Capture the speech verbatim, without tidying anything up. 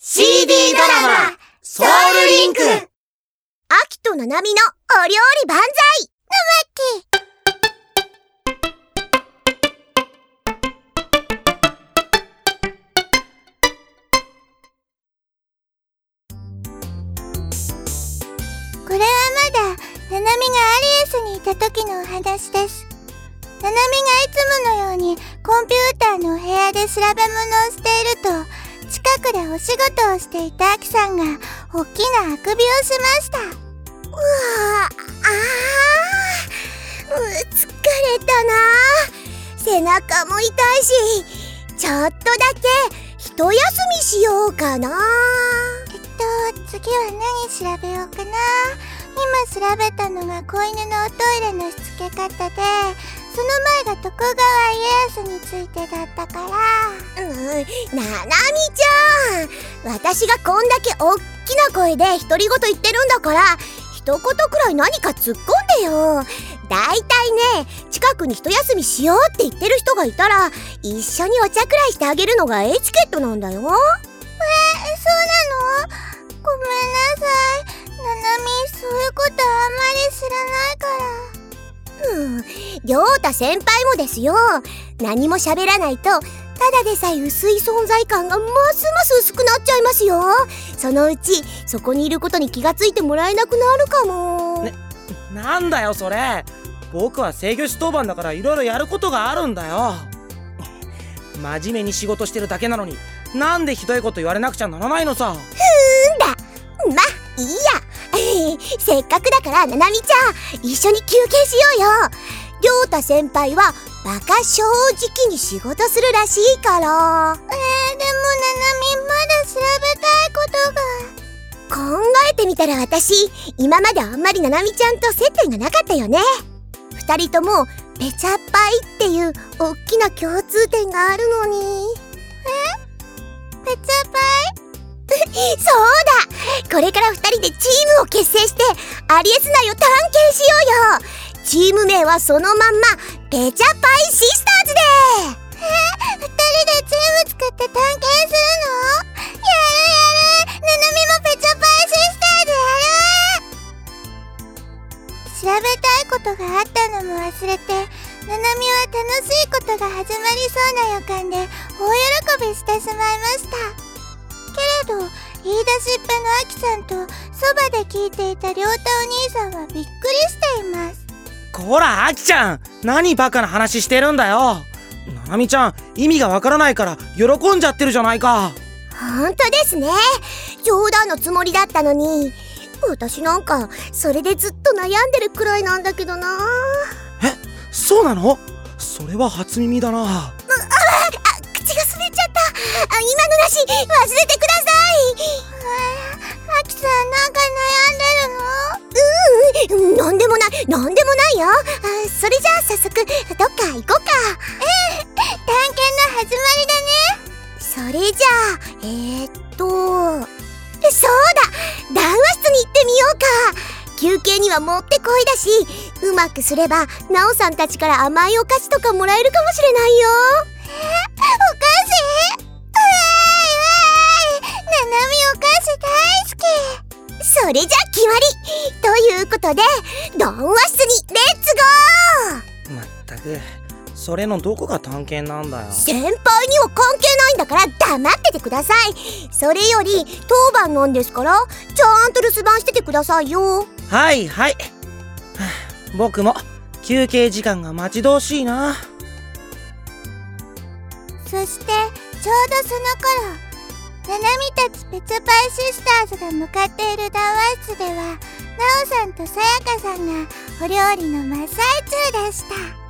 シーディー ドラマソウルリンク。 アキとナナミのお料理万歳これはまだナナミがアリエスにいた時のお話です。ナナミがいつものようにコンピューターのお部屋で調べ物をしていると、近くでお仕事をしていたアキさんが大きなあくびをしました。うわあー疲れたな。背中も痛いし、ちょっとだけ一休みしようかな。 えっと次は何調べようかな。今調べたのが子犬のおトイレのしつけ方で、その前が徳川家康についてだったから。 うん、ななみちゃん、私がこんだけおっきな声で独り言言ってるんだから、一言くらい何か突っ込んでよ。だいたいね、近くに一休みしようって言ってる人がいたら、一緒にお茶くらいしてあげるのがエチケットなんだよ。えー、そうなの？ごめんなさい。ナナミ、そういうことあんまり知らないから。 うん、りょうた先輩もですよ。何も喋らないと、ただでさえ薄い存在感がますます薄くなっちゃいますよ。そのうちそこにいることに気がついてもらえなくなるかも。 ね、なんだよそれ。僕は制御士当番だからいろいろやることがあるんだよ。真面目に仕事してるだけなのに、なんでひどいこと言われなくちゃならないのさ。 ふーんだ、ま、いいや。せっかくだからナナミちゃん、一緒に休憩しようよ。りょうた先輩はバカ正直に仕事するらしいから。えー、でもナナミまだ調べたいことが。 考えてみたら私、今まであんまりナナミちゃんと接点がなかったよね。二人ともペチャパイっていう大きな共通点があるのに。 え？ペチャパイ？ そうだ、これから二人でチームを結成してアリエス内を探検しようよ。チーム名はそのまんまペチャパイシスターズで。 え、二人でチーム作って探検するの？やるやる。ナナミもペチャパイシスターズやる。調べたいことがあったのも忘れて、ナナミは楽しいことが始まりそうな予感で大喜びしてしまいました。けれど、言い出しっぺのアキさんとそばで聞いていたりょうたお兄さんはびっくりしています。 こらアキちゃん、何バカな話してるんだよ。ナナミちゃん、意味がわからないから喜んじゃってるじゃないか。 ほんとですね。冗談のつもりだったのに。私なんかそれでずっと悩んでるくらいなんだけどな。 え、そうなの？それは初耳だな。うあ、口が滑っちゃった。あ、今のなし忘れてください。 アキさん、なんか悩んでるの？ うん、なんでもない、なんでもないよ。あ、それじゃあ早速どっか行こうか。 うん、探検の始まりだね。 それじゃあえー、っとそうだ、談話室に行ってみようか。休憩にはもってこいだし、うまくすればナオさんたちから甘いお菓子とかもらえるかもしれないよ。 え、お菓子？うわーい、うわーい、ナナミお菓子大好き。 それじゃあ決まりということで、談話室にレッツゴー。 まったく、それのどこが探検なんだよ。 先輩には関係ないんだから黙っててください。それより当番なんですから、ちゃんと留守番しててくださいよ。 はいはい、はあ、僕も休憩時間が待ち遠しいな。 そしてちょうどその頃、ナナミたちペチャパイシスターズが向かっている談話室では、ナオさんとさやかさんがお料理の真っ最中でした。